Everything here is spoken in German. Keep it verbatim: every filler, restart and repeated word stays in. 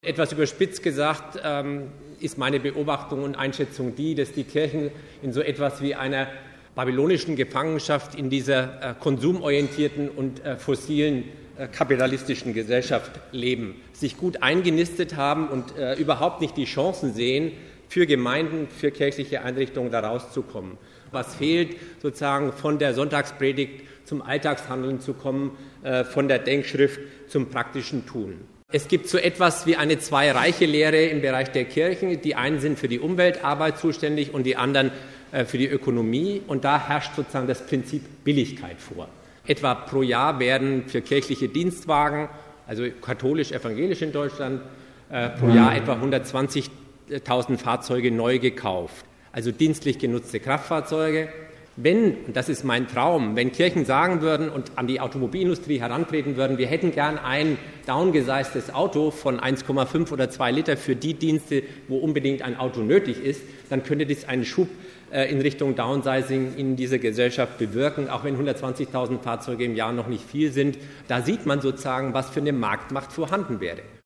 Etwas überspitzt gesagt ähm, ist meine Beobachtung und Einschätzung die, dass die Kirchen in so etwas wie einer babylonischen Gefangenschaft in dieser äh, konsumorientierten und äh, fossilen äh, kapitalistischen Gesellschaft leben, sich gut eingenistet haben und äh, überhaupt nicht die Chancen sehen, für Gemeinden, für kirchliche Einrichtungen da rauszukommen. Was fehlt, sozusagen von der Sonntagspredigt zum Alltagshandeln zu kommen, äh, von der Denkschrift zum praktischen Tun. Es gibt so etwas wie eine Zwei-Reiche-Lehre im Bereich der Kirchen. Die einen sind für die Umweltarbeit zuständig und die anderen äh, für die Ökonomie. Und da herrscht sozusagen das Prinzip Billigkeit vor. Etwa pro Jahr werden für kirchliche Dienstwagen, also katholisch-evangelisch in Deutschland, äh, pro Jahr etwa hundertzwanzigtausend Fahrzeuge neu gekauft. Also dienstlich genutzte Kraftfahrzeuge. Wenn, und das ist mein Traum, wenn Kirchen sagen würden und an die Automobilindustrie herantreten würden, wir hätten gern ein downgesiztes Auto von eins Komma fünf oder zwei Liter für die Dienste, wo unbedingt ein Auto nötig ist, dann könnte das einen Schub äh, in Richtung Downsizing in dieser Gesellschaft bewirken, auch wenn hundertzwanzigtausend Fahrzeuge im Jahr noch nicht viel sind. Da sieht man sozusagen, was für eine Marktmacht vorhanden wäre.